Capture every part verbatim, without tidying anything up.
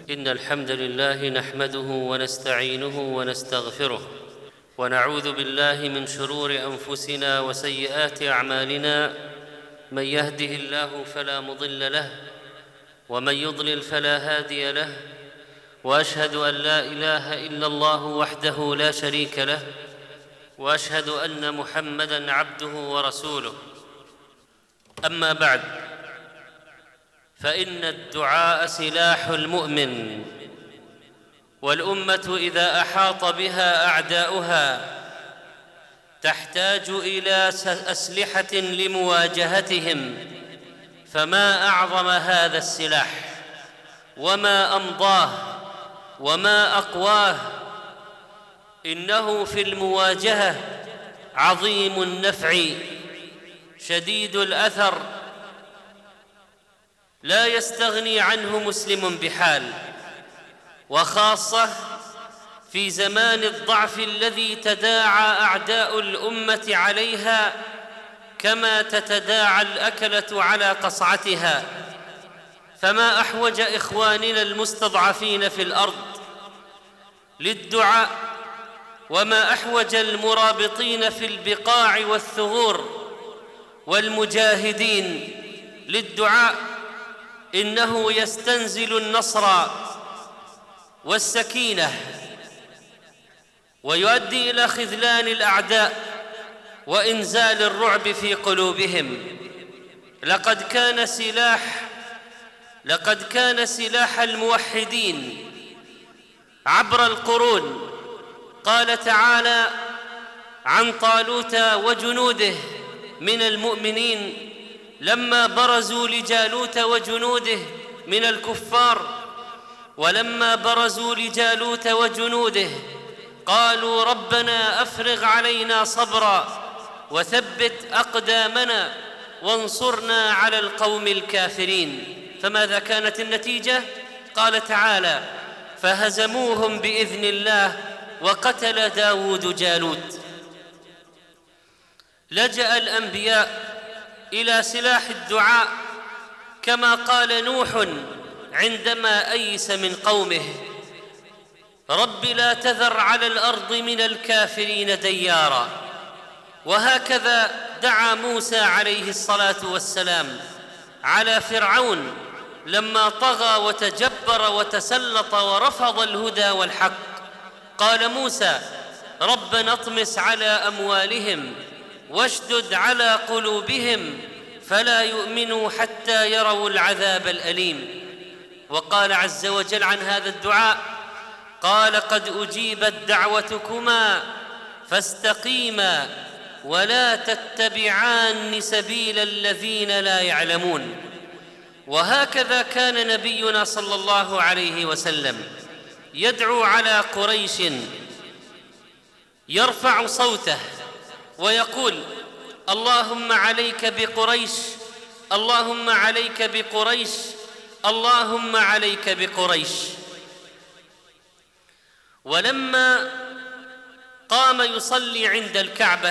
إن الحمد لله نحمده ونستعينه ونستغفره ونعوذ بالله من شرور أنفسنا وسيئات أعمالنا. من يهده الله فلا مضل له ومن يضلل فلا هادي له، وأشهد أن لا إله إلا الله وحده لا شريك له، وأشهد أن محمدًا عبده ورسوله. أما بعد، فإن الدعاء سلاح المؤمن، والأمة إذا أحاط بها أعداؤها تحتاج إلى أسلحة لمواجهتهم، فما أعظم هذا السلاح وما أمضاه وما أقواه. إنه في المواجهة عظيم النفع شديد الأثر، لا يستغني عنه مسلم بحال، وخاصة في زمان الضعف الذي تداعى أعداء الأمة عليها كما تتداعى الأكلة على قصعتها. فما أحوج إخواننا المستضعفين في الأرض للدعاء، وما أحوج المرابطين في البقاع والثغور والمجاهدين للدعاء. إنه يستنزل النصر والسكينة ويؤدي إلى خذلان الأعداء وإنزال الرعب في قلوبهم. لقد كان سلاح لقد كان سلاح الموحدين عبر القرون. قال تعالى عن طالوت وجنوده من المؤمنين لما برزوا لجالوت وجنوده من الكفار، ولما برزوا لجالوت وجنوده قالوا ربنا أفرغ علينا صبرا وثبت أقدامنا وانصرنا على القوم الكافرين. فماذا كانت النتيجة؟ قال تعالى فهزموهم بإذن الله وقتل داود جالوت. لجأ الأنبياء إلى سلاح الدعاء، كما قال نوح عندما أيس من قومه رب لا تذر على الأرض من الكافرين ديارا. وهكذا دعا موسى عليه الصلاة والسلام على فرعون لما طغى وتجبر وتسلط ورفض الهدى والحق. قال موسى ربنا اطمس على أموالهم واشدد على قلوبهم فلا يؤمنوا حتى يروا العذاب الأليم. وقال عز وجل عن هذا الدعاء قال قد أجيبت دعوتكما فاستقيما ولا تتبعان سبيل الذين لا يعلمون. وهكذا كان نبينا صلى الله عليه وسلم يدعو على قريش، يرفع صوته ويقول اللهم عليك بقريش، اللهم عليك بقريش، اللهم عليك بقريش. ولما قام يصلي عند الكعبة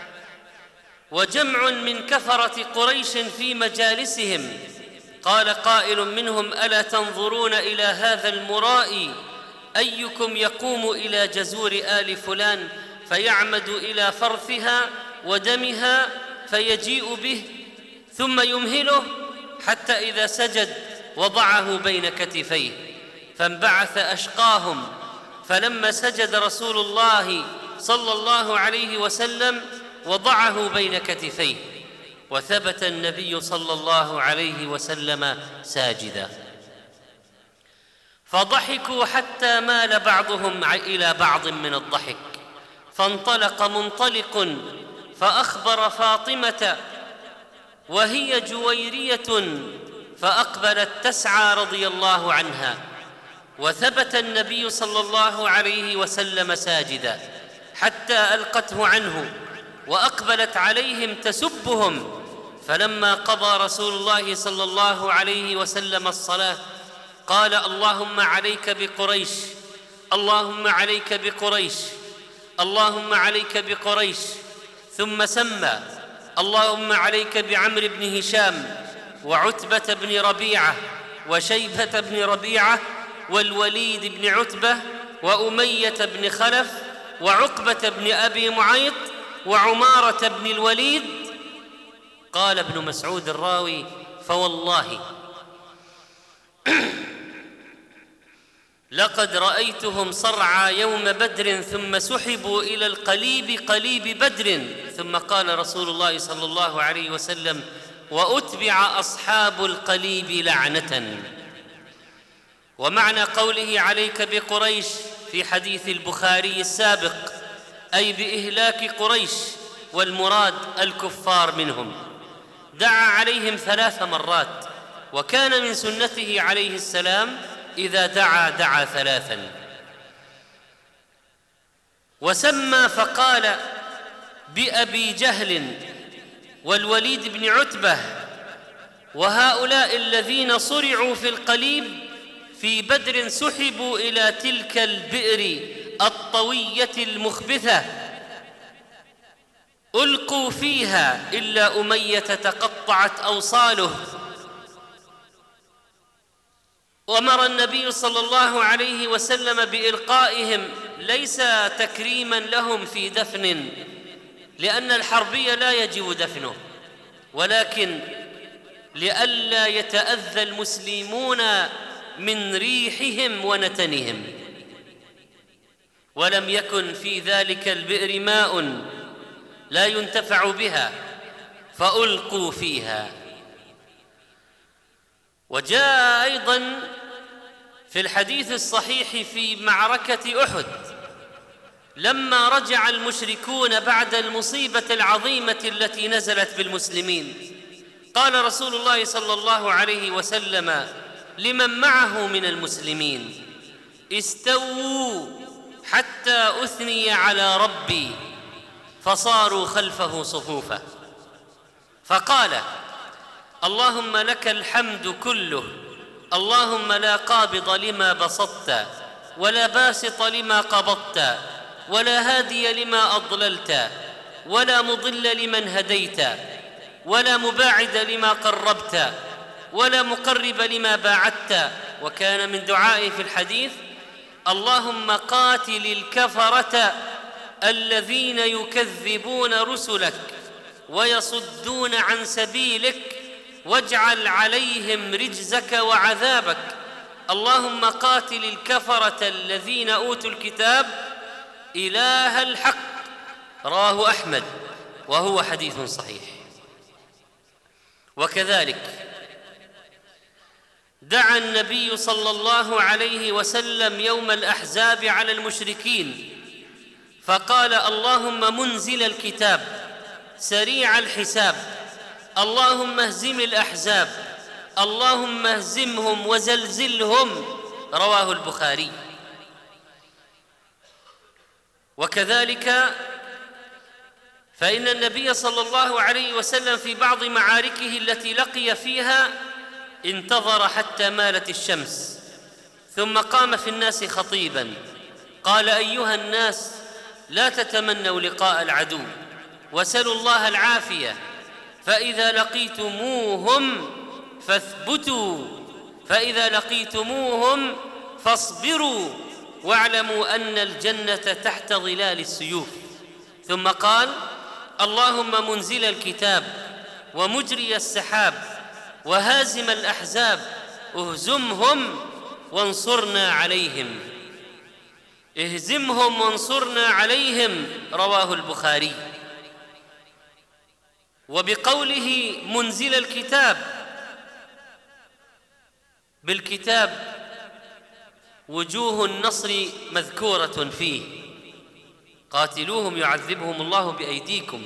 وجمع من كفرة قريش في مجالسهم، قال قائل منهم ألا تنظرون إلى هذا المرائي أيكم يقوم إلى جزور آل فلان فيعمد إلى فرثها ودمها فيجيء به ثم يمهله حتى إذا سجد وضعه بين كتفيه، فانبعث أشقاهم. فلما سجد رسول الله صلى الله عليه وسلم وضعه بين كتفيه، وثبت النبي صلى الله عليه وسلم ساجدا. فضحكوا حتى مال بعضهم إلى بعض من الضحك، فانطلق منطلق فأخبر فاطمة وهي جويرية فأقبلت تسعى رضي الله عنها، وثبت النبي صلى الله عليه وسلم ساجدا حتى ألقته عنه وأقبلت عليهم تسبهم. فلما قضى رسول الله صلى الله عليه وسلم الصلاة قال اللهم عليك بقريش، اللهم عليك بقريش، اللهم عليك بقريش. ثم سمى اللهم عليك بعمرو بن هشام وعتبة بن ربيعة وشيبة بن ربيعة والوليد بن عتبة وأمية بن خلف وعقبة بن أبي معيط وعمارة بن الوليد. قال ابن مسعود الراوي: فوالله لقد رأيتهم صرعى يوم بدر ثم سحبوا إلى القليب قليب بدر. ثم قال رسول الله صلى الله عليه وسلم: وأتبع أصحاب القليب لعنة. ومعنى قوله عليك بقريش في حديث البخاري السابق أي بإهلاك قريش، والمراد الكفار منهم. دعا عليهم ثلاث مرات، وكان من سنته عليه السلام إذا دعا دعا ثلاثا. وسمى فقال بأبي جهل والوليد بن عتبة وهؤلاء الذين صرعوا في القليب في بدر سحبوا إلى تلك البئر الطوية المخبثة، ألقوا فيها إلا أمية تقطعت أوصاله. وأمر النبي صلى الله عليه وسلم بإلقائهم ليس تكريما لهم في دفن، لأن الحربي لا يجب دفنه، ولكن لئلا يتأذى المسلمون من ريحهم ونتنهم. ولم يكن في ذلك البئر ماء لا ينتفع بها فألقوا فيها. وجاء أيضا في الحديث الصحيح في معركة أحد لما رجع المشركون بعد المصيبة العظيمة التي نزلت بالمسلمين، قال رسول الله صلى الله عليه وسلم لمن معه من المسلمين: استووا حتى أثني على ربي، فصاروا خلفه صفوفا، فقال: اللهم لك الحمد كله، اللهم لا قابض لما بسطت ولا باسط لما قبضت ولا هادي لما أضللت ولا مضل لمن هديت ولا مباعد لما قربت ولا مقرب لما باعدت. وكان من دعائه في الحديث: اللهم قاتل الكفرة الذين يكذبون رسلك ويصدون عن سبيلك واجعل عليهم رجزك وعذابك. اللهم قاتل الكفرة الذين أوتوا الكتاب إله الحق. رواه أحمد وهو حديث صحيح. وكذلك دعا النبي صلى الله عليه وسلم يوم الأحزاب على المشركين فقال: اللهم منزل الكتاب سريع الحساب، اللهم اهزم الأحزاب، اللهم اهزمهم وزلزلهم. رواه البخاري. وكذلك فإن النبي صلى الله عليه وسلم في بعض معاركه التي لقي فيها انتظر حتى مالت الشمس ثم قام في الناس خطيبا قال: أيها الناس، لا تتمنوا لقاء العدو وسلوا الله العافية، فإذا لقيتموهم فاثبتوا، فإذا لقيتموهم فاصبروا، واعلموا أن الجنة تحت ظلال السيوف. ثم قال: اللهم منزل الكتاب ومجري السحاب وهازم الأحزاب اهزمهم وانصرنا عليهم. اهزمهم وانصرنا عليهم. رواه البخاري. وبقوله منزل الكتاب، بالكتاب وجوه النصر مذكورة فيه: قاتلوهم يعذبهم الله بأيديكم.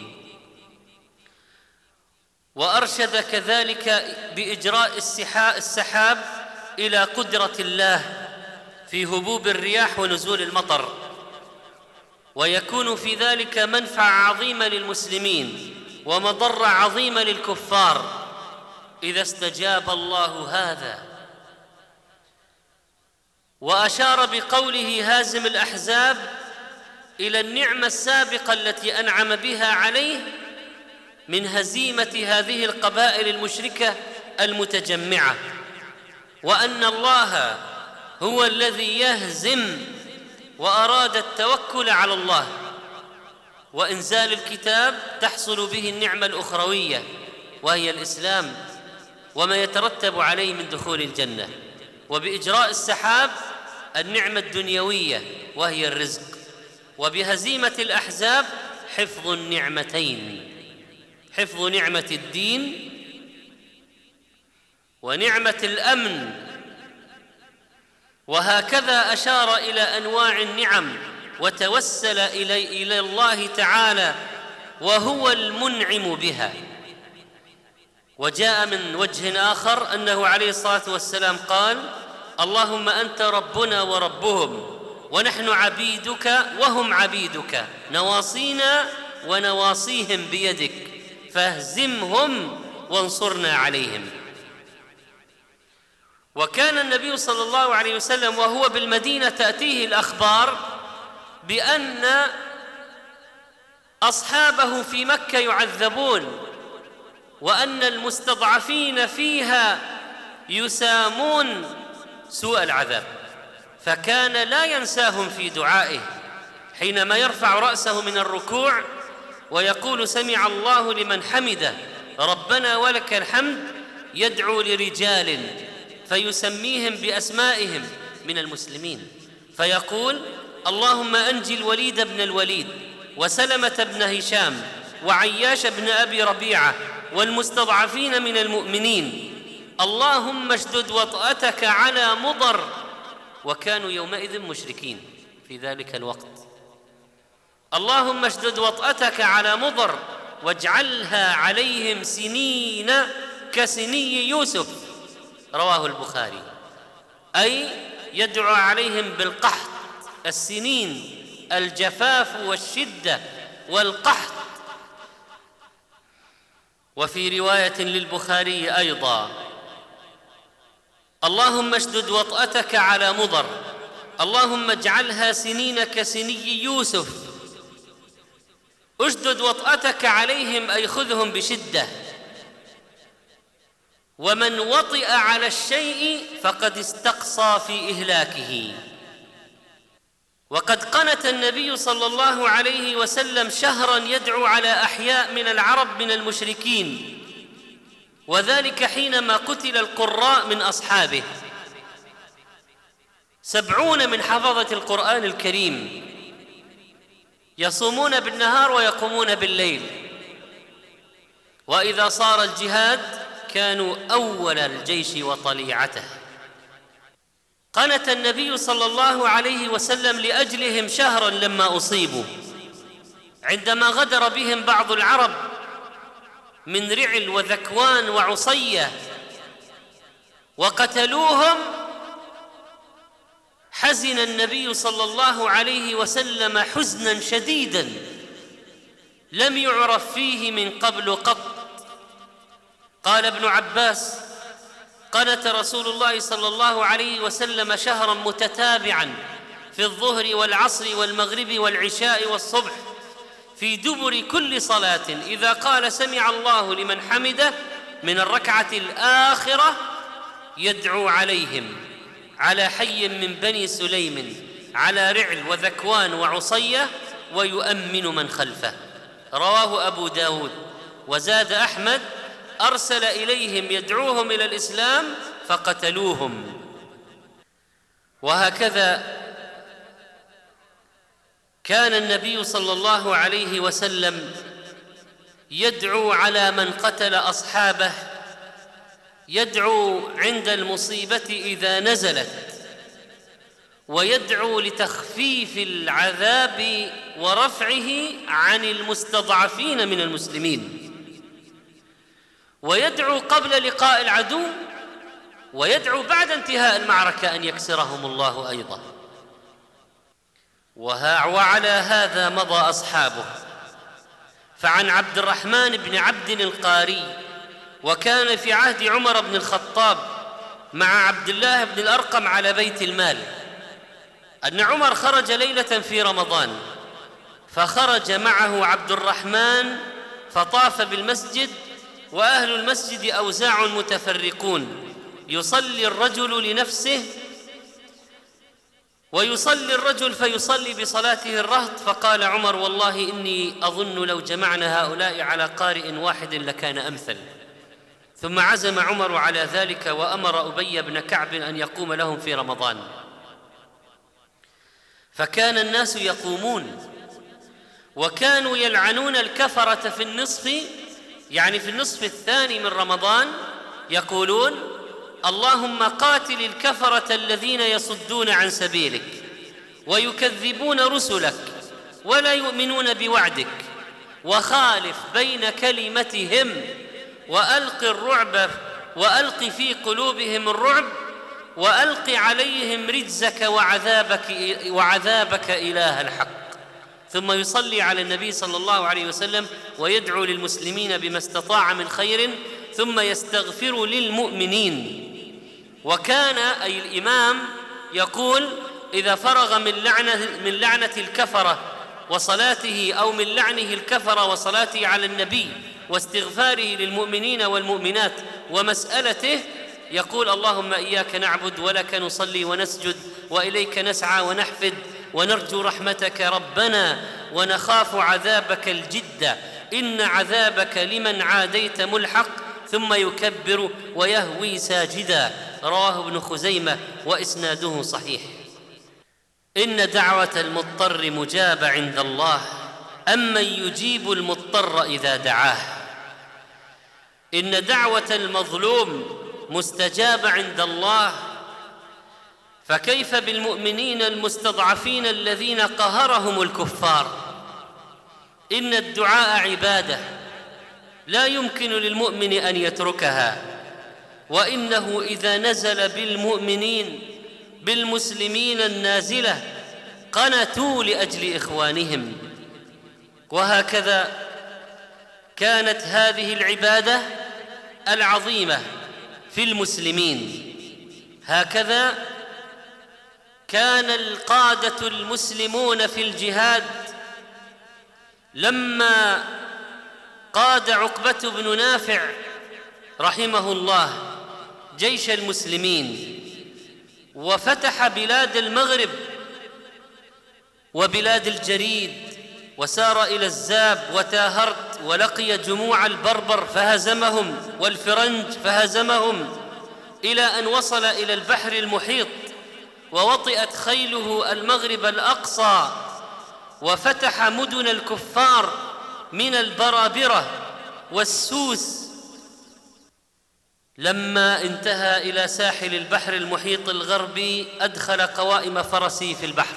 وأرشد كذلك بإجراء السحاب إلى قدرة الله في هبوب الرياح ونزول المطر، ويكون في ذلك منفعة عظيمة للمسلمين ومضرة عظيمة للكفار إذا استجاب الله هذا. وأشار بقوله هازم الأحزاب إلى النعمة السابقة التي أنعم بها عليه من هزيمة هذه القبائل المشركة المتجمعة، وأن الله هو الذي يهزم وأراد التوكل على الله، وإنزال الكتاب تحصل به النعمة الأخروية وهي الإسلام وما يترتب عليه من دخول الجنة، وبإجراء السحاب النعمة الدنيوية وهي الرزق، وبهزيمة الأحزاب حفظ النعمتين، حفظ نعمة الدين ونعمة الأمن. وهكذا أشار إلى أنواع النعم وتوسل إلي إلى الله تعالى وهو المنعم بها. وجاء من وجه آخر أنه عليه الصلاة والسلام قال: اللهم أنت ربنا وربهم ونحن عبيدك وهم عبيدك، نواصينا ونواصيهم بيدك، فاهزمهم وانصرنا عليهم. وكان النبي صلى الله عليه وسلم وهو بالمدينة تأتيه الأخبار بأن أصحابه في مكة يعذبون، وأن المستضعفين فيها يسامون سوء العذاب، فكان لا ينساهم في دعائه حينما يرفع رأسه من الركوع ويقول: سمع الله لمن حمده ربنا ولك الحمد، يدعو لرجال فيسميهم بأسمائهم من المسلمين، فيقول: اللهم أنجي الوليد بن الوليد وسلمة بن هشام وعياش بن أبي ربيعة والمستضعفين من المؤمنين، اللهم اشدد وطأتك على مضر. وكانوا يومئذ مشركين في ذلك الوقت. اللهم اشدد وطأتك على مضر واجعلها عليهم سنين كسني يوسف، رواه البخاري. أي يدعو عليهم بالقحط، السنين، الجفاف والشدة والقحط. وفي رواية للبخاري أيضا: اللهم اشدد وطأتك على مضر، اللهم اجعلها سنين كسني يوسف. اشدد وطأتك عليهم أي خذهم بشدة. ومن وطئ على الشيء فقد استقصى في إهلاكه. وقد قنت النبي صلى الله عليه وسلم شهرا يدعو على أحياء من العرب من المشركين، وذلك حينما قتل القراء من أصحابه، سبعون من حفظة القرآن الكريم يصومون بالنهار ويقومون بالليل، وإذا صار الجهاد كانوا أول الجيش وطليعته. قنت النبي صلى الله عليه وسلم لأجلهم شهرا لما أصيبوا، عندما غدر بهم بعض العرب من رعل وذكوان وعصية وقتلوهم، حزن النبي صلى الله عليه وسلم حزنا شديدا لم يعرف فيه من قبل قط. قال ابن عباس: قنت رسول الله صلى الله عليه وسلم شهرا متتابعا في الظهر والعصر والمغرب والعشاء والصبح في دبر كل صلاة، إذا قال سمع الله لمن حمده من الركعة الآخرة يدعو عليهم على حي من بني سليم على رعل وذكوان وعصية ويؤمن من خلفه، رواه أبو داود. وزاد أحمد: أرسل إليهم يدعوهم إلى الإسلام فقتلوهم. وهكذا كان النبي صلى الله عليه وسلم يدعو على من قتل أصحابه، يدعو عند المصيبة إذا نزلت، ويدعو لتخفيف العذاب ورفعه عن المستضعفين من المسلمين، ويدعو قبل لقاء العدو، ويدعو بعد انتهاء المعركة أن يكسرهم الله أيضا. وعلى هذا مضى أصحابه. فعن عبد الرحمن بن عبد القاري، وكان في عهد عمر بن الخطاب مع عبد الله بن الأرقم على بيت المال، أن عمر خرج ليلة في رمضان، فخرج معه عبد الرحمن فطاف بالمسجد، وأهل المسجد أوزاع متفرقون، يصلي الرجل لنفسه ويصلي الرجل فيصلي بصلاته الرهط، فقال عمر: والله إني أظن لو جمعنا هؤلاء على قارئ واحد لكان أمثل. ثم عزم عمر على ذلك وأمر أبي بن كعب أن يقوم لهم في رمضان، فكان الناس يقومون وكانوا يلعنون الكفرة في النصف، يعني في النصف الثاني من رمضان، يقولون: اللهم قاتل الكفرة الذين يصدون عن سبيلك ويكذبون رسلك ولا يؤمنون بوعدك، وخالف بين كلمتهم وألق الرعب وألق في قلوبهم الرعب وألق عليهم رجزك وعذابك, وعذابك إله الحق. ثم يصلي على النبي صلى الله عليه وسلم ويدعو للمسلمين بما استطاع من خير، ثم يستغفر للمؤمنين. وكان أي الإمام يقول إذا فرغ من لعنة, من لعنة الكفرة وصلاته، أو من لعنه الكفرة وصلاته على النبي واستغفاره للمؤمنين والمؤمنات ومسألته، يقول: اللهم إياك نعبد ولك نصلي ونسجد وإليك نسعى ونحفد ونرجو رحمتك ربنا ونخاف عذابك الجد، إن عذابك لمن عاديت ملحق، ثم يكبر ويهوي ساجدا. رواه ابن خزيمة وإسناده صحيح. إن دعوة المضطر مجابة عند الله، أمن يجيب المضطر إذا دعاه. إن دعوة المظلوم مستجابة عند الله، فكيف بالمؤمنين المستضعفين الذين قهرهم الكفار؟ إن الدعاء عبادة لا يمكن للمؤمن أن يتركها، وإنه إذا نزل بالمؤمنين بالمسلمين النازلة قنتوا لأجل إخوانهم. وهكذا كانت هذه العبادة العظيمة في المسلمين، هكذا كان القادة المسلمون في الجهاد لما قاد عقبة بن نافع رحمه الله جيش المسلمين وفتح بلاد المغرب وبلاد الجريد وسار إلى الزاب وتاهرت، ولقي جموع البربر فهزمهم والفرنج فهزمهم، إلى أن وصل إلى البحر المحيط ووطئت خيله المغرب الأقصى وفتح مدن الكفار من البرابرة والسوس. لما انتهى إلى ساحل البحر المحيط الغربي أدخل قوائم فرسه في البحر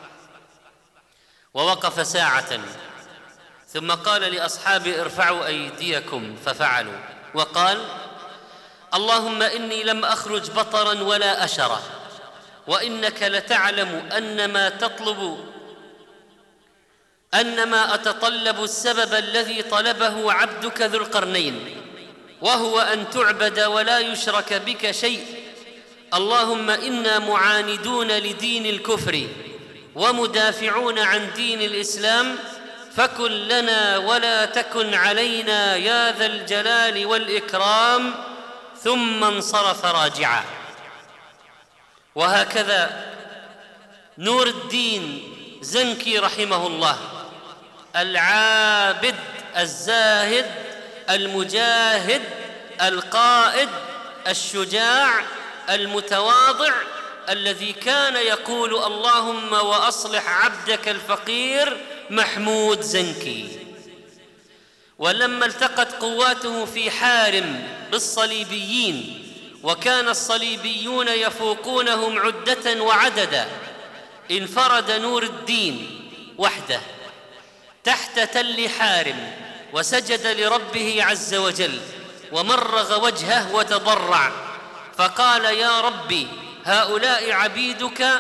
ووقف ساعة، ثم قال لأصحابه: ارفعوا أيديكم، ففعلوا، وقال: اللهم إني لم أخرج بطرا ولا أشرا، وإنك لتعلم أن ما تطلب أن ما أتطلب السبب الذي طلبه عبدك ذو القرنين، وهو أن تعبد ولا يشرك بك شيء. اللهم إنا معاندون لدين الكفر ومدافعون عن دين الإسلام، فكن لنا ولا تكن علينا يا ذا الجلال والإكرام. ثم انصرف راجعا. وهكذا نور الدين زنكي رحمه الله، العابد الزاهد المجاهد القائد الشجاع المتواضع، الذي كان يقول: اللهم وأصلح عبدك الفقير محمود زنكي. ولما التقت قواته في حارم بالصليبيين وكان الصليبيون يفوقونهم عدة وعددا، انفرد نور الدين وحده تحت تل حارم وسجد لربه عز وجل ومرغ وجهه وتضرع، فقال: يا ربي، هؤلاء عبيدك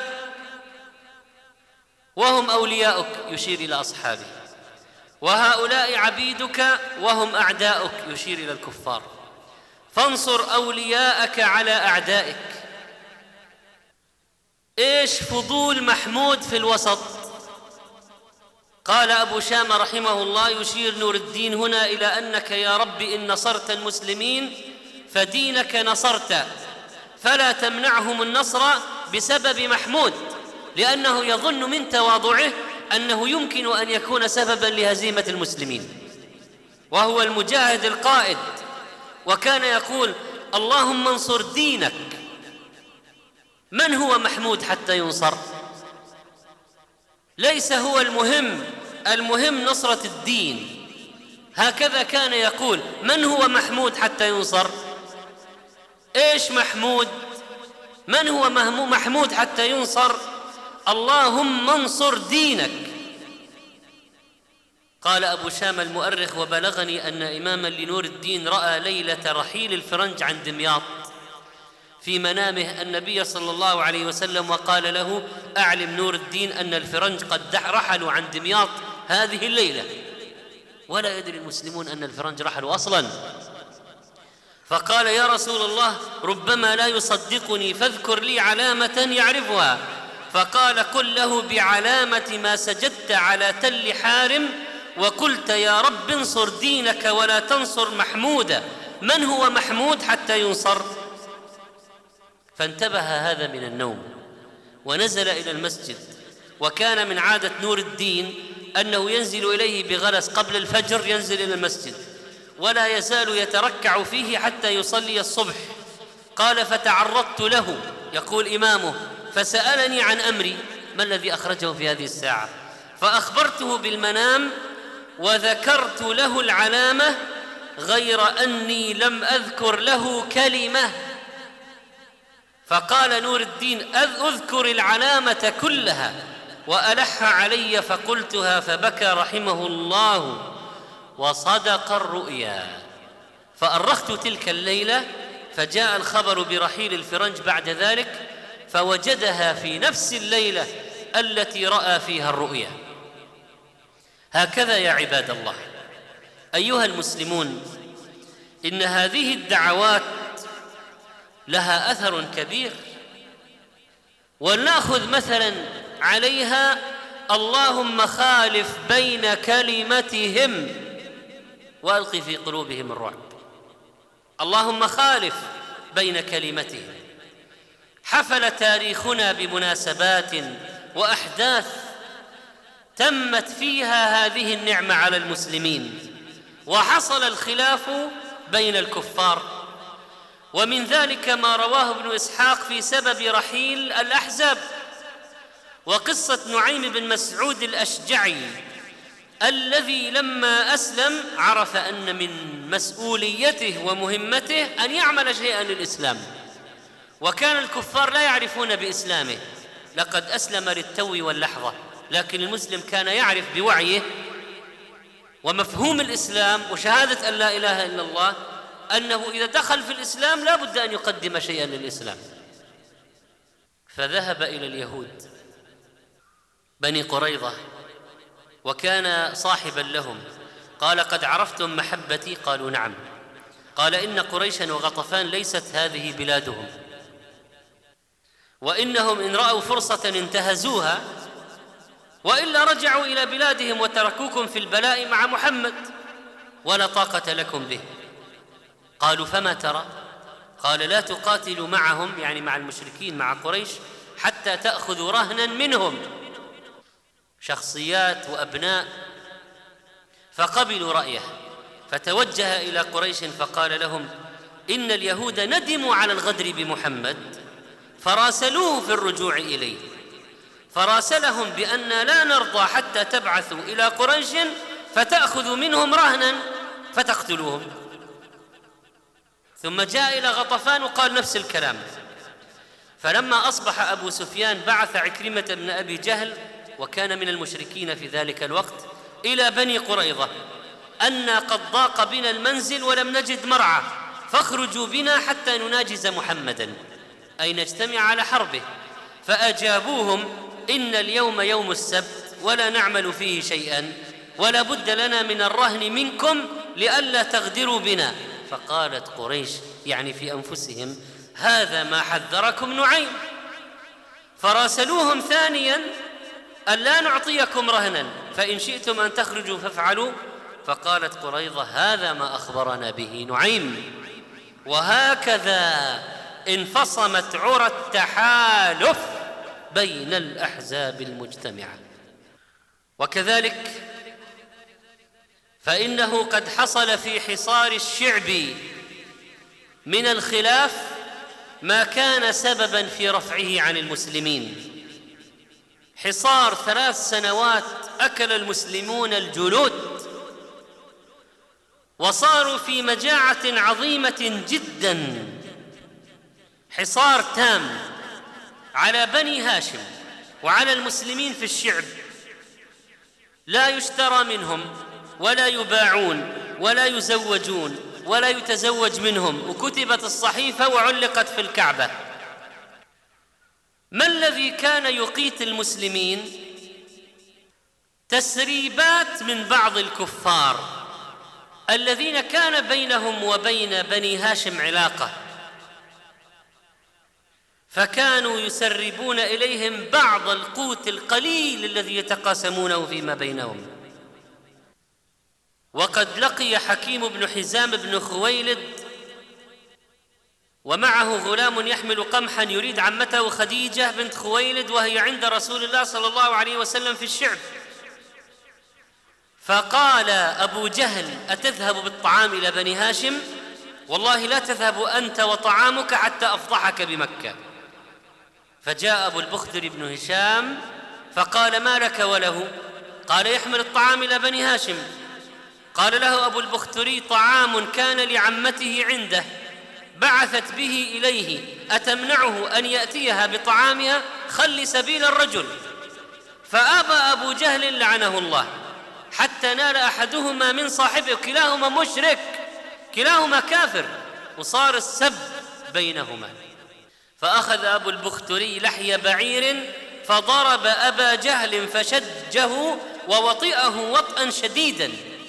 وهم أولياؤك، يشير إلى أصحابه، وهؤلاء عبيدك وهم أعداؤك، يشير إلى الكفار، فانصر أولياءك على أعدائك. إيش فضول محمود في الوسط؟ قال أبو شامة رحمه الله: يشير نور الدين هنا إلى أنك يا رب إن نصرت المسلمين فدينك نصرت، فلا تمنعهم النصر بسبب محمود، لأنه يظن من تواضعه أنه يمكن أن يكون سببا لهزيمة المسلمين، وهو المجاهد القائد، وكان يقول: اللهم انصر دينك. من هو محمود حتى ينصر؟ ليس هو المهم، المهم نصرة الدين. هكذا كان يقول. من هو محمود حتى ينصر؟ إيش محمود؟ من هو محمود حتى ينصر؟ اللهم انصر دينك. قال أبو شام المؤرخ: وبلغني أن إماما لنور الدين رأى ليلة رحيل الفرنج عن دمياط في منامه النبي صلى الله عليه وسلم، وقال له: أعلم نور الدين أن الفرنج قد رحلوا عن دمياط هذه الليلة. ولا يدري المسلمون أن الفرنج رحلوا أصلا. فقال: يا رسول الله، ربما لا يصدقني، فاذكر لي علامة يعرفها. فقال: قل له بعلامة ما سجدت على تل حارم وقلت يا رب انصر دينك ولا تنصر محمودا. من هو محمود حتى ينصر؟ فانتبه هذا من النوم ونزل إلى المسجد. وكان من عادة نور الدين أنه ينزل إليه بغلس قبل الفجر، ينزل إلى المسجد ولا يزال يتركع فيه حتى يصلي الصبح. قال: فتعرضت له، يقول إمامه، فسألني عن أمري، ما الذي أخرجه في هذه الساعة؟ فأخبرته بالمنام وذكرت له العلامة، غير أني لم أذكر له كلمة. فقال نور الدين: أذكر العلامة كلها، وألح علي فقلتها، فبكى رحمه الله وصدق الرؤيا. فأرخت تلك الليلة، فجاء الخبر برحيل الفرنج بعد ذلك، فوجدها في نفس الليلة التي رأى فيها الرؤيا. هكذا يا عباد الله أيها المسلمون، إن هذه الدعوات لها أثر كبير. ولنأخذ مثلا عليها: اللهم خالف بين كلمتهم وألقي في قلوبهم الرعب. اللهم خالف بين كلمتهم. حفل تاريخنا بمناسبات وأحداث تمت فيها هذه النعمة على المسلمين، وحصل الخلاف بين الكفار. ومن ذلك ما رواه ابن إسحاق في سبب رحيل الأحزاب، وقصة نعيم بن مسعود الأشجعي الذي لما أسلم عرف أن من مسؤوليته ومهمته أن يعمل شيئا للإسلام، وكان الكفار لا يعرفون بإسلامه، لقد أسلم للتو واللحظة، لكن المسلم كان يعرف بوعيه ومفهوم الإسلام وشهادة أن لا إله إلا الله أنه إذا دخل في الإسلام لا بد أن يقدم شيئا للإسلام. فذهب إلى اليهود بني قريظة، وكان صاحبا لهم. قال: قد عرفتم محبتي؟ قالوا: نعم. قال: إن قريشا وغطفان ليست هذه بلادهم، وإنهم إن رأوا فرصة انتهزوها، وإلا رجعوا إلى بلادهم وتركوكم في البلاء مع محمد، ولا طاقة لكم به. قالوا: فما ترى؟ قال: لا تقاتلوا معهم، يعني مع المشركين مع قريش، حتى تأخذوا رهنا منهم، شخصيات وأبناء. فقبلوا رأيه، فتوجه إلى قريش فقال لهم: إن اليهود ندموا على الغدر بمحمد فراسلوه في الرجوع إليه، فراسلهم بأن لا نرضى حتى تبعثوا إلى قريش فتأخذوا منهم رهنا فتقتلوهم. ثم جاء إلى غطفان وقال نفس الكلام. فلما أصبح أبو سفيان بعث عكرمة بن أبي جهل، وكان من المشركين في ذلك الوقت، إلى بني قريظة أن قد ضاق بنا المنزل ولم نجد مرعى، فاخرجوا بنا حتى نناجز محمدا، أي نجتمع على حربه. فأجابوهم: إن اليوم يوم السبت ولا نعمل فيه شيئا، ولا بد لنا من الرهن منكم لئلا تغدروا بنا. فقالت قريش، يعني في أنفسهم: هذا ما حذركم نعيم. فراسلوهم ثانيا أن لا نعطيكم رهنا، فإن شئتم أن تخرجوا فافعلوا. فقالت قريظة: هذا ما أخبرنا به نعيم. وهكذا انفصمت عرى التحالف بين الأحزاب المجتمعة. وكذلك فإنه قد حصل في حصار الشعب من الخلاف ما كان سبباً في رفعه عن المسلمين. حصار ثلاث سنوات أكل المسلمون الجلود وصاروا في مجاعة عظيمة جداً، حصار تام على بني هاشم وعلى المسلمين في الشعب، لا يشترى منهم ولا يباعون ولا يزوجون ولا يتزوج منهم، وكتبت الصحيفة وعلقت في الكعبة. ما الذي كان يقيت المسلمين؟ تسريبات من بعض الكفار الذين كان بينهم وبين بني هاشم علاقة، فكانوا يسربون إليهم بعض القوت القليل الذي يتقاسمونه فيما بينهم. وقد لقي حكيم بن حزام بن خويلد ومعه غلام يحمل قمحا يريد عمته خديجة بنت خويلد وهي عند رسول الله صلى الله عليه وسلم في الشعب، فقال أبو جهل: أتذهب بالطعام إلى بني هاشم؟ والله لا تذهب أنت وطعامك حتى أفضحك بمكة. فجاء أبو البختري بن هشام فقال: ما لك وله؟ قال: يحمل الطعام إلى بني هاشم. قال له أبو البختري: طعام كان لعمته عنده بعثت به إليه، أتمنعه أن يأتيها بطعامها؟ خل سبيل الرجل. فأبى أبو جهل لعنه الله حتى نال أحدهما من صاحبه، كلاهما مشرك كلاهما كافر، وصار السب بينهما. فأخذ أبو البختري لحي بعير فضرب أبا جهل فشجه ووطئه وطئا شديدا،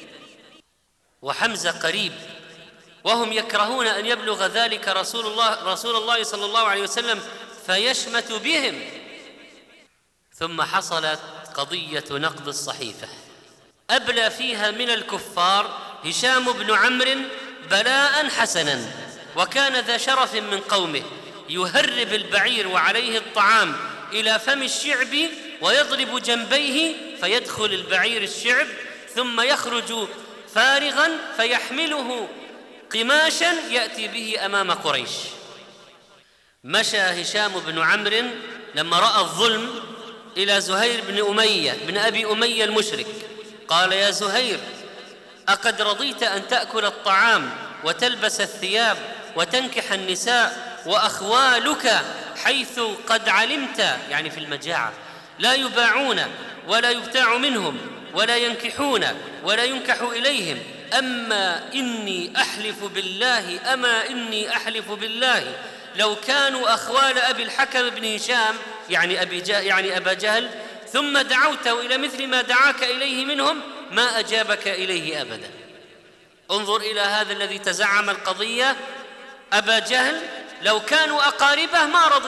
وحمزة قريب، وهم يكرهون أن يبلغ ذلك رسول الله رسول الله صلى الله عليه وسلم فيشمت بهم. ثم حصلت قضية نقض الصحيفة، أبلى فيها من الكفار هشام بن عمرو بلاء حسنا، وكان ذا شرف من قومه، يهرب البعير وعليه الطعام إلى فم الشعب ويضرب جنبيه فيدخل البعير الشعب، ثم يخرج فارغا فيحمله قماشا يأتي به أمام قريش. مشى هشام بن عمرو لما رأى الظلم إلى زهير بن أمية بن أبي أمية المشرك، قال: يا زهير، أقد رضيت أن تأكل الطعام وتلبس الثياب وتنكح النساء وأخوالك حيث قد علمت، يعني في المجاعة، لا يباعون ولا يبتاع منهم ولا ينكحون ولا ينكح إليهم، أما إني أحلف بالله أما إني أحلف بالله لو كانوا أخوال أبي الحكم بن هشام، يعني أبي يعني أبا جهل، ثم دعوته إلى مثل ما دعاك إليه منهم ما أجابك إليه أبدا. انظر إلى هذا الذي تزعم القضية، أبا جهل لو كانوا أقاربه ما رضي.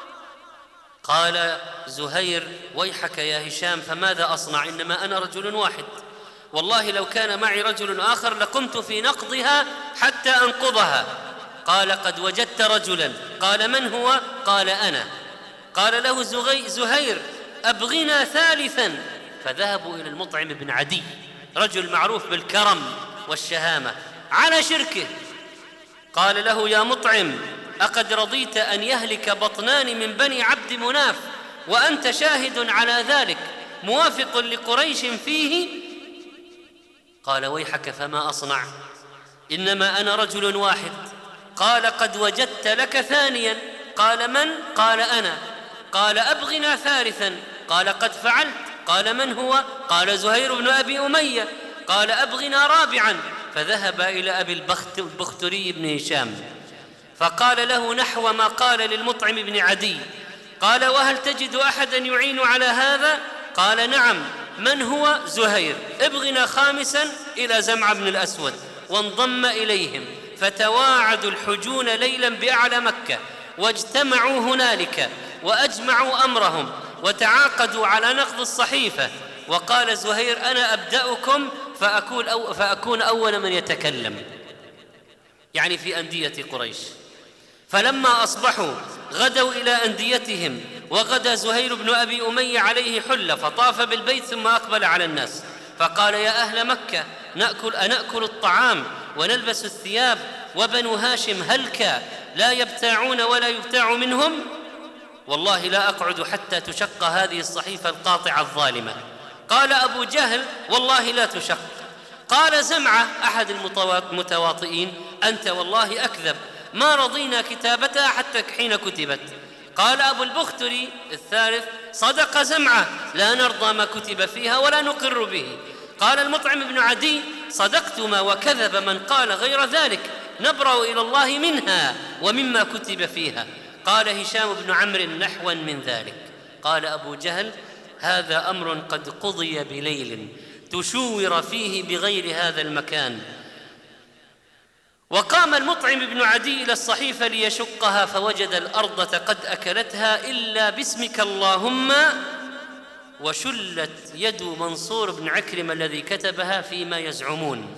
قال زهير: ويحك يا هشام، فماذا أصنع؟ إنما أنا رجل واحد، والله لو كان معي رجل آخر لقمت في نقضها حتى أنقضها. قال: قد وجدت رجلا. قال: من هو؟ قال: أنا. قال له زهير: أبغنا ثالثا. فذهبوا إلى المطعم بن عدي، رجل معروف بالكرم والشهامة، على شركه. قال له: يا مطعم، أقد رضيت أن يهلك بطنان من بني عبد مناف وأنت شاهد على ذلك موافق لقريش فيه؟ قال: ويحك، فما أصنع؟ إنما أنا رجل واحد. قال: قد وجدت لك ثانيا. قال: من؟ قال: أنا. قال: أبغنا ثالثا. قال: قد فعلت. قال: من هو؟ قال: زهير بن أبي أمية. قال: أبغنا رابعا. فذهب إلى أبي البختري بن هشام فقال له نحو ما قال للمطعم بن عدي. قال: وهل تجد أحدا يعين على هذا؟ قال: نعم. من هو؟ زهير. ابغنا خامسا إلى زمع بن الأسود. وانضم إليهم، فتواعدوا الحجون ليلا بأعلى مكة، واجتمعوا هنالك وأجمعوا أمرهم وتعاقدوا على نقض الصحيفة. وقال زهير: أنا أبدأكم فأكون, أو فأكون أول من يتكلم، يعني في أندية قريش. فلما أصبحوا غدوا إلى أنديتهم وغدا زهير بن أبي أمية عليه حلة فطاف بالبيت ثم أقبل على الناس فقال: يا أهل مكة، نأكل أنأكل الطعام ونلبس الثياب وبنو هاشم هلك لا يبتاعون ولا يبتاع منهم؟ والله لا أقعد حتى تشق هذه الصحيفة القاطعة الظالمة. قال أبو جهل: والله لا تشق. قال زمعة أحد المتواطئين: أنت والله أكذب، ما رضينا كتابتها حتى حين كتبت. قال أبو البختري الثالث: صدق زمعة، لا نرضى ما كتب فيها ولا نقر به. قال المطعم بن عدي: صدقتما وكذب من قال غير ذلك، نبرأ إلى الله منها ومما كتب فيها. قال هشام بن عمرو: نحوا من ذلك. قال أبو جهل: هذا أمر قد قضي بليل تشور فيه بغير هذا المكان. وقام المطعم بن عدي إلى الصحيفة ليشقها فوجد الأرض قد أكلتها إلا باسمك اللهم، وشلت يد منصور بن عكرمة الذي كتبها فيما يزعمون.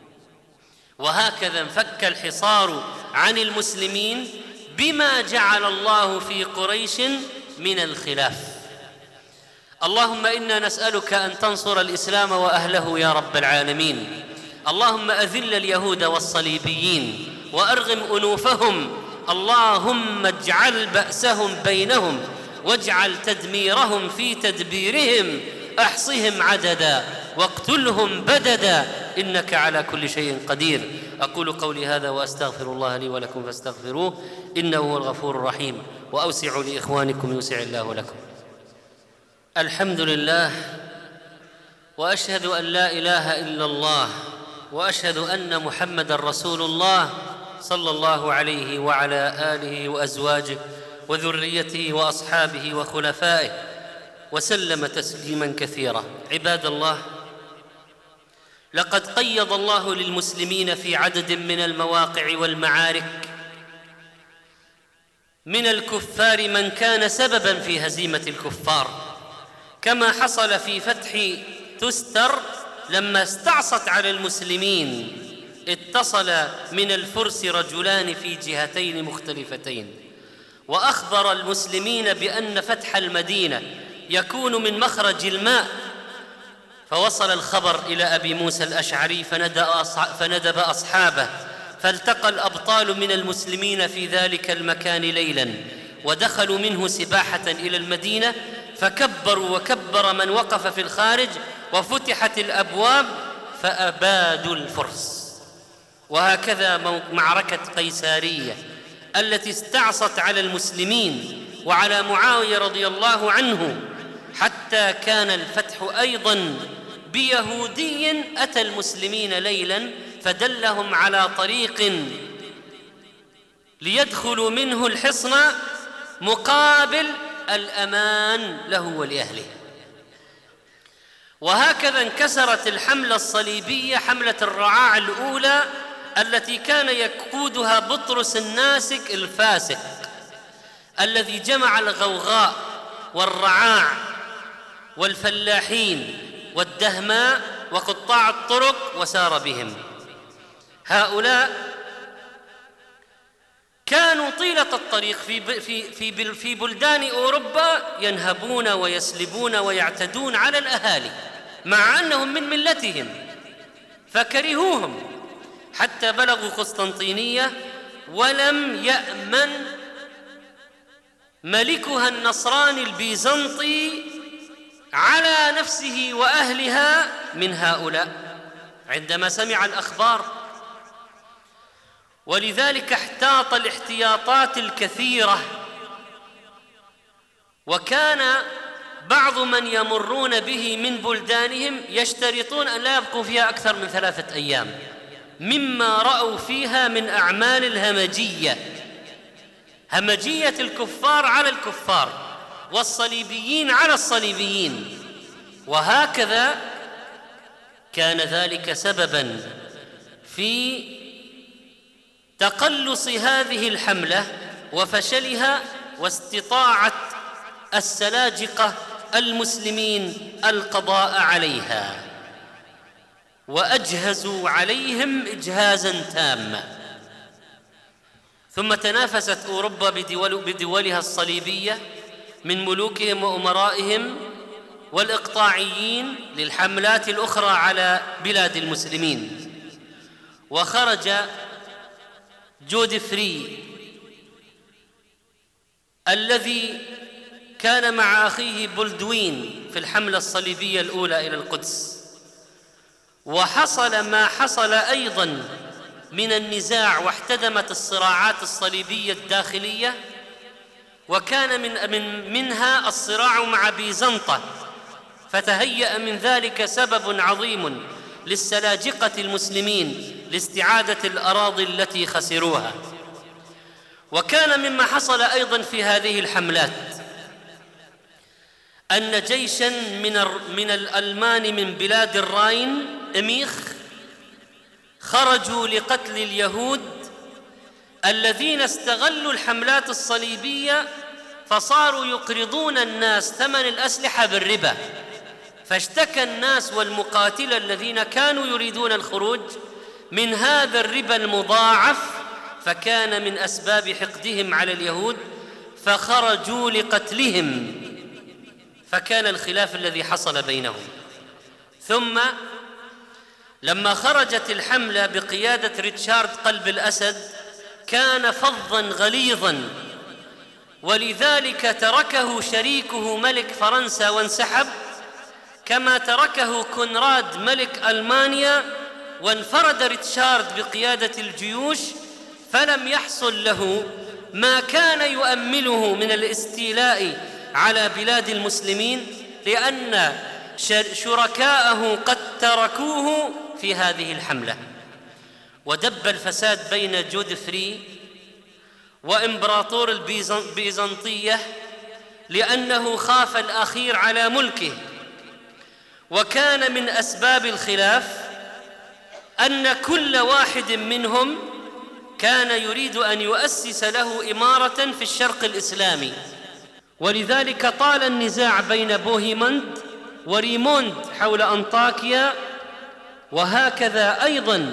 وهكذا انفك الحصار عن المسلمين بما جعل الله في قريش من الخلاف. اللهم إنا نسألك أن تنصر الإسلام وأهله يا رب العالمين. اللهم أذل اليهود والصليبيين وأرغم أنوفهم. اللهم اجعل بأسهم بينهم واجعل تدميرهم في تدبيرهم. أحصهم عددا واقتلهم بددا إنك على كل شيء قدير. أقول قولي هذا وأستغفر الله لي ولكم فاستغفروه إنه هو الغفور الرحيم. وأوسعوا لإخوانكم يوسع الله لكم. الحمد لله، وأشهد أن لا إله إلا الله، وأشهد أن محمدًا رسول الله صلى الله عليه وعلى آله وأزواجه وذريته وأصحابه وخلفائه وسلم تسليماً كثيرا. عباد الله، لقد قيض الله للمسلمين في عدد من المواقع والمعارك من الكفار من كان سبباً في هزيمة الكفار، كما حصل في فتح تستر لما استعصت على المسلمين اتصل من الفرس رجلان في جهتين مختلفتين، وأخبر المسلمين بأن فتح المدينة يكون من مخرج الماء، فوصل الخبر إلى أبي موسى الأشعري فندب أصحابه، فالتقى الأبطال من المسلمين في ذلك المكان ليلاً، ودخلوا منه سباحة إلى المدينة، فكبروا وكبر من وقف في الخارج، وفتحت الأبواب فأبادوا الفرس. وهكذا معركة قيسارية التي استعصت على المسلمين وعلى معاوية رضي الله عنه، حتى كان الفتح أيضاً بيهودي أتى المسلمين ليلاً فدلهم على طريق ليدخلوا منه الحصن مقابل الأمان له ولأهله. وهكذا انكسرت الحملة الصليبية، حملة الرعاع الأولى التي كان يقودها بطرس الناسك الفاسق الذي جمع الغوغاء والرعاع والفلاحين والدهماء وقطاع الطرق وسار بهم. هؤلاء كانوا طيلة الطريق في في في في بلدان أوروبا ينهبون ويسلبون ويعتدون على الأهالي مع أنهم من ملتهم، فكرهوهم حتى بلغوا قسطنطينية، ولم يأمن ملكها النصراني البيزنطي على نفسه وأهلها من هؤلاء عندما سمع الأخبار، ولذلك احتاط الاحتياطات الكثيرة. وكان بعض من يمرون به من بلدانهم يشترطون أن لا يبقوا فيها أكثر من ثلاثة أيام، مما رأوا فيها من أعمال الهمجية، همجية الكفار على الكفار والصليبيين على الصليبيين. وهكذا كان ذلك سبباً في تقلص هذه الحملة وفشلها، واستطاعت السلاجقة المسلمين القضاء عليها، وأجهزوا عليهم إجهازاً تاماً. ثم تنافست أوروبا بدول بدولها الصليبية من ملوكهم وأمرائهم والإقطاعيين للحملات الأخرى على بلاد المسلمين. وخرج جودفري الذي كان مع أخيه بولدوين في الحملة الصليبية الأولى إلى القدس، وحصل ما حصل أيضاً من النزاع واحتدمت الصراعات الصليبية الداخلية، وكان من من منها الصراع مع بيزنطة، فتهيأ من ذلك سبب عظيم للسلاجقة المسلمين لاستعادة الأراضي التي خسروها. وكان مما حصل أيضاً في هذه الحملات أن جيشاً من من الألمان من بلاد الراين إميخ خرجوا لقتل اليهود الذين استغلوا الحملات الصليبية، فصاروا يقرضون الناس ثمن الأسلحة بالربا، فاشتكى الناس والمقاتلة الذين كانوا يريدون الخروج من هذا الربا المضاعف، فكان من أسباب حقدهم على اليهود فخرجوا لقتلهم، فكان الخلاف الذي حصل بينهم. ثم لما خرجت الحملة بقيادة ريتشارد قلب الأسد كان فظاً غليظاً، ولذلك تركه شريكه ملك فرنسا وانسحب، كما تركه كونراد ملك ألمانيا، وانفرد ريتشارد بقيادة الجيوش، فلم يحصل له ما كان يؤمله من الاستيلاء على بلاد المسلمين، لأن شركاءه قد تركوه في هذه الحملة. ودب الفساد بين جودفري وإمبراطور البيزنطية لأنه خاف الأخير على ملكه. وكان من أسباب الخلاف أن كل واحد منهم كان يريد أن يؤسس له إمارة في الشرق الإسلامي، ولذلك طال النزاع بين بوهيمند وريموند حول أنطاكيا. وهكذا أيضاً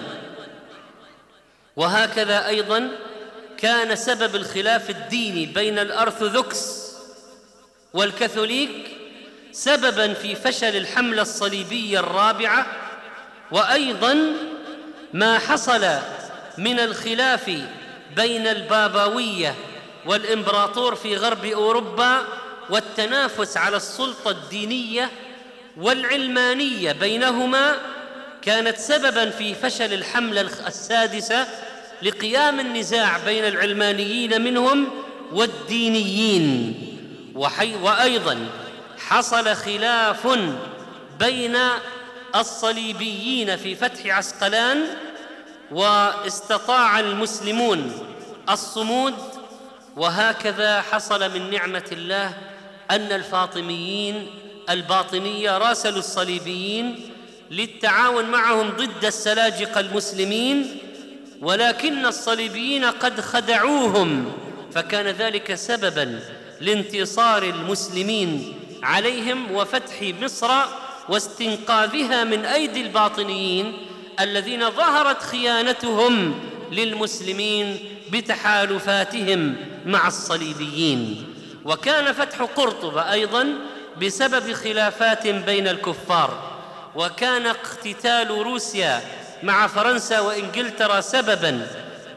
وهكذا أيضاً كان سبب الخلاف الديني بين الأرثوذكس والكاثوليك سبباً في فشل الحملة الصليبية الرابعة. وأيضاً ما حصل من الخلاف بين البابوية والإمبراطور في غرب أوروبا والتنافس على السلطة الدينية والعلمانية بينهما كانت سبباً في فشل الحملة السادسة لقيام النزاع بين العلمانيين منهم والدينيين. وأيضاً حصل خلاف بين الصليبيين في فتح عسقلان، واستطاع المسلمون الصمود. وهكذا حصل من نعمة الله أن الفاطميين الباطنية راسلوا الصليبيين للتعاون معهم ضد السلاجقة المسلمين، ولكن الصليبيين قد خدعوهم، فكان ذلك سبباً لانتصار المسلمين عليهم وفتح مصر واستنقاذها من أيدي الباطنيين الذين ظهرت خيانتهم للمسلمين بتحالفاتهم مع الصليبيين. وكان فتح قرطبة أيضاً بسبب خلافات بين الكفار. وكان اقتتال روسيا مع فرنسا وإنجلترا سبباً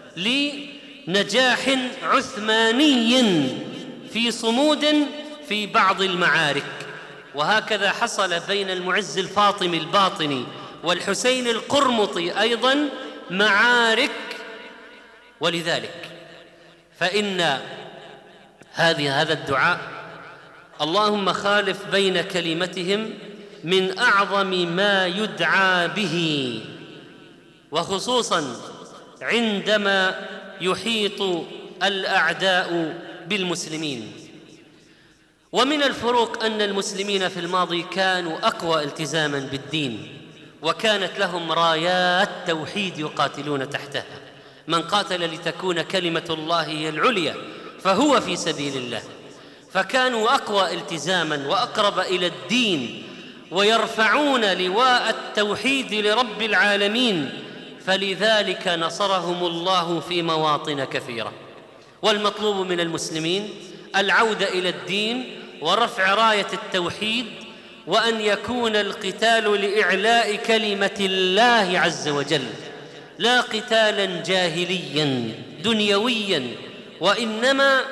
لنجاح عثماني في صمود في بعض المعارك. وهكذا حصل بين المعز الفاطمي الباطني والحسين القرمطي أيضاً معارك. ولذلك فإن هذه هذا الدعاء اللهم خالف بين كلمتهم من أعظم ما يدعى به، وخصوصاً عندما يحيط الأعداء بالمسلمين. ومن الفروق أن المسلمين في الماضي كانوا أقوى التزاماً بالدين، وكانت لهم رايات توحيد يقاتلون تحتها. من قاتل لتكون كلمة الله هي العليا فهو في سبيل الله، فكانوا أقوى التزاماً وأقرب إلى الدين، ويرفعون لواء التوحيد لرب العالمين، فلذلك نصرهم الله في مواطن كثيرة. والمطلوب من المسلمين العودة إلى الدين ورفع راية التوحيد، وأن يكون القتال لإعلاء كلمة الله عز وجل، لا قتالا جاهليا دنيويا، وإنما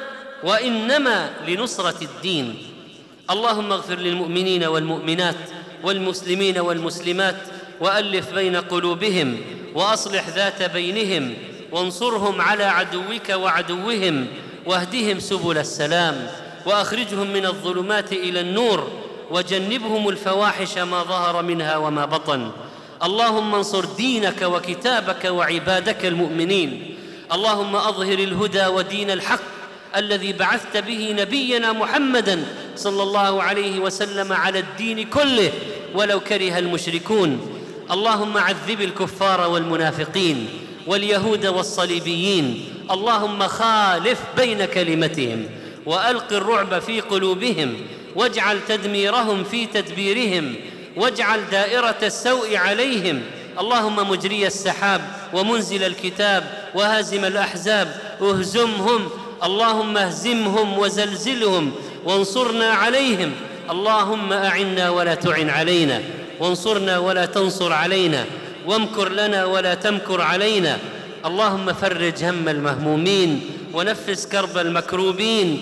وإنما لنصرة الدين. اللهم اغفر للمؤمنين والمؤمنات والمسلمين والمسلمات، وألف بين قلوبهم، وأصلح ذات بينهم، وانصرهم على عدوك وعدوهم، واهدهم سبل السلام، وأخرجهم من الظلمات إلى النور، وجنبهم الفواحش ما ظهر منها وما بطن. اللهم انصر دينك وكتابك وعبادك المؤمنين. اللهم أظهر الهدى ودين الحق الذي بعثت به نبينا محمدًا صلى الله عليه وسلم على الدين كله ولو كره المشركون. اللهم عذب الكفار والمنافقين واليهود والصليبيين. اللهم خالف بين كلمتهم، وألق الرعب في قلوبهم، واجعل تدميرهم في تدبيرهم، واجعل دائرة السوء عليهم. اللهم مجري السحاب ومنزل الكتاب وهازم الأحزاب، اهزمهم. اللهم اهزمهم وزلزلهم وانصرنا عليهم. اللهم أعنا ولا تعن علينا، وانصرنا ولا تنصر علينا، وامكر لنا ولا تمكر علينا. اللهم فرج هم المهمومين ونفس كرب المكروبين.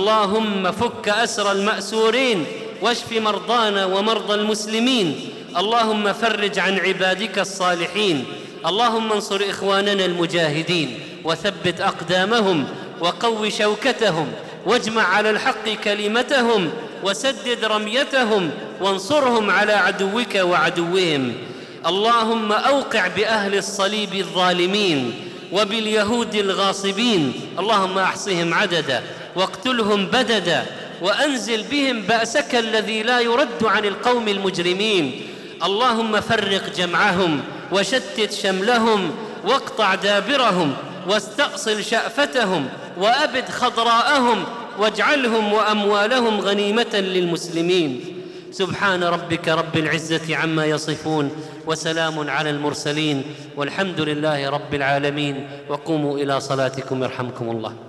اللهم فك أسر المأسورين، واشف مرضانا ومرضى المسلمين. اللهم فرج عن عبادك الصالحين. اللهم انصر إخواننا المجاهدين وثبت أقدامهم وقو شوكتهم، واجمع على الحق كلمتهم، وسدد رميتهم، وانصرهم على عدوك وعدوهم. اللهم أوقع بأهل الصليب الظالمين وباليهود الغاصبين. اللهم أحصهم عددا واقتلهم بددا، وأنزل بهم بأسك الذي لا يرد عن القوم المجرمين. اللهم فرق جمعهم وشتت شملهم، واقطع دابرهم، واستأصل شأفتهم، وأبد خضراءهم، واجعلهم وأموالهم غنيمة للمسلمين. سبحان ربك رب العزة عما يصفون، وسلام على المرسلين، والحمد لله رب العالمين. وقوموا إلى صلاتكم يرحمكم الله.